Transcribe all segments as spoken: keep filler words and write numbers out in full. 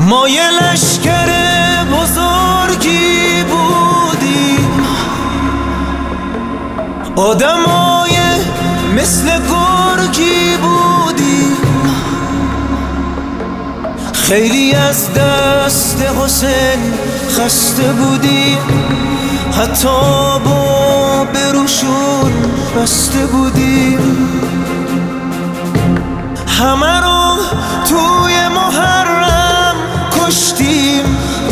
ما یه لشکر بزرگی بودیم، آدمای مثل گرگی بودیم. خیلی از دست حسین خسته بودیم، حتی با بروشون بسته بودیم. همه رو توی محرم کشتیم،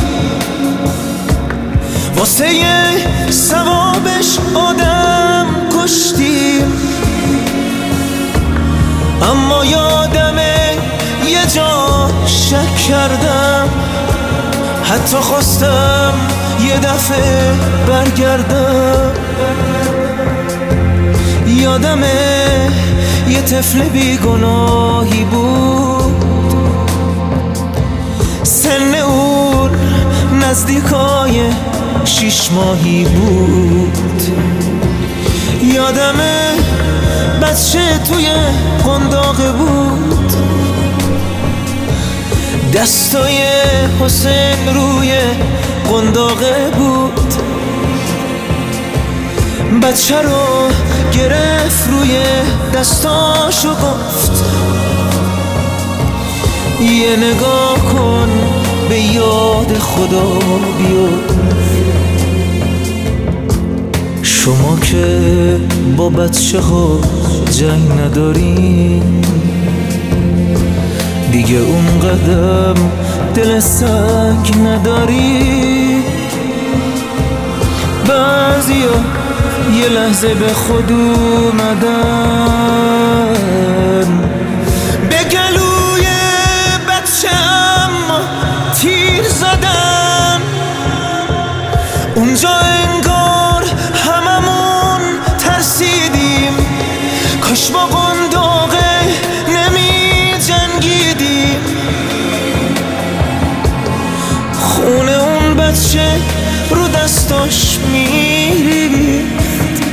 واسه ثوابش آدم کشتیم. اما یادمه یه جا شک کردم، حتی خواستم یه دفعه برگردم. یادمه یه طفل بیگناهی بود، سن اون نزدیکای شیش ماهی بود. یادمه بچه توی قنداقه بود، دستای حسین روی قنداقه بود. بچه رو گرفت روی دستاشو گفت یه نگاه کن به یاد خدا بیفت. شما که با بچه ها جنگ ندارین، دیگه اون قدم دل سنگ نداری. بعضیا یه لحظه به خود اومدن، به گلوی بچه‌م تیر زدن. اونجا انگار هممون ترسیدیم، کاش با قنداقه نمی جنگیدیم. خون اون بچه رو دستاش میریخت،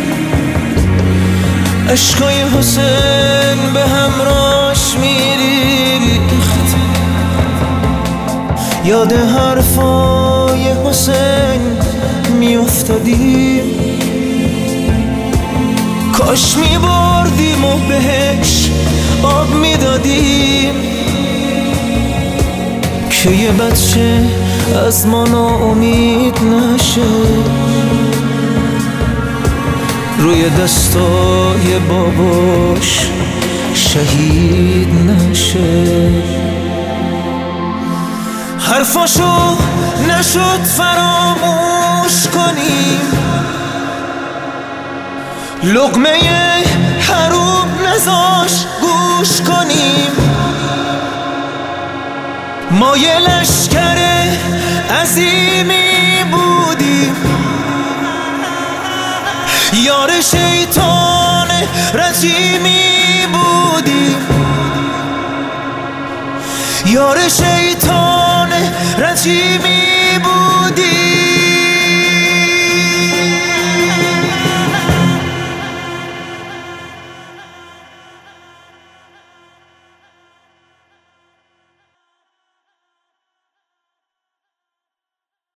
عشقای حسین به همراش میریخت. یاد حرفای حسین میافتادیم، کاش میبردیم و بهش آب میدادیم، که یه بچه از ما ناامید نشه، روی دستای باباش شهید نشه. حرفاشو نشد فراموش کنیم، لقمه حروم نذاش گوش کنیم. ما یه لشکر عظیمی بودیم، یار شیطان رجیمی بودیم. یار شیطان رجیمی